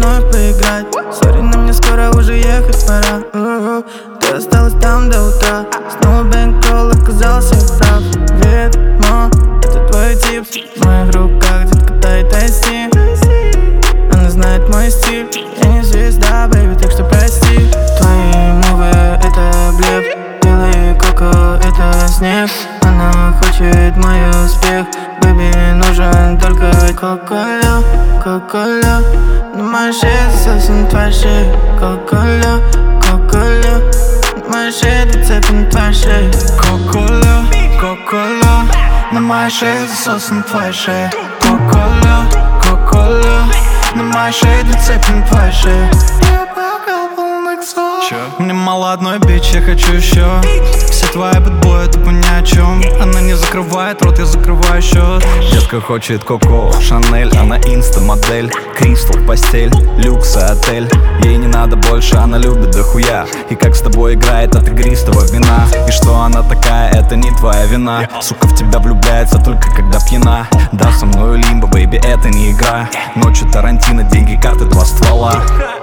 вновь поиграть. Сори, но мне скоро уже ехать пора. Ты осталась там до утра. Снова бэнкролл, оказался прав. Ведьма, это твой тип. В моих руках, детка, дай-тайси. Она знает мой стиль. Я не звезда, бэйби, так что прости. Твои мувы — это блеф. Белый коко — это снег. Она хочет мой успех. Бэйби, нужен только кока-кола, кока-кола. На моей шее засосана твоя шея. Кока-кола, кока-кола. На моей шее ты цепи на твоей шее. Кока-кола, кока-кола. На моей шее засосана твоя шея. Кока-кола, кока-кола. На моей шее ты цепи на твоей шее. Мне мало одной бич, я хочу еще. Все твои бэтбои тупо ни о чем. Она не закрывает рот, я закрываю счет. Детка хочет Коко, Шанель, она инста-модель. Кристал, постель, люкс, отель. Ей не надо больше, она любит дохуя. И как с тобой играет от игристого вина. И что она такая, это не твоя вина. Сука в тебя влюбляется только когда пьяна. Да, со мною лимбо, бэйби, это не игра. Ночью Тарантино, деньги, карты, два ствола.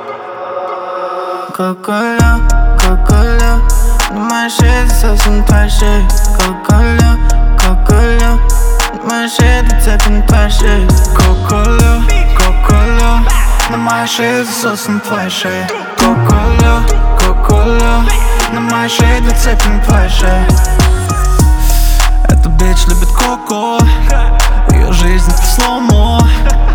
Кока-кола, кока-кола. На моей шее засосана твоя шея. Кока-кола, кока-кола. На моей шее ты цепи на твоей шее. Кока-кола, кока-кола. На моей шее засосана твоя шея. Кока-кола, кока-кола. На моей шее ты цепи на твоей шее. Эта бич любит коко. Ее жизнь это слоумо.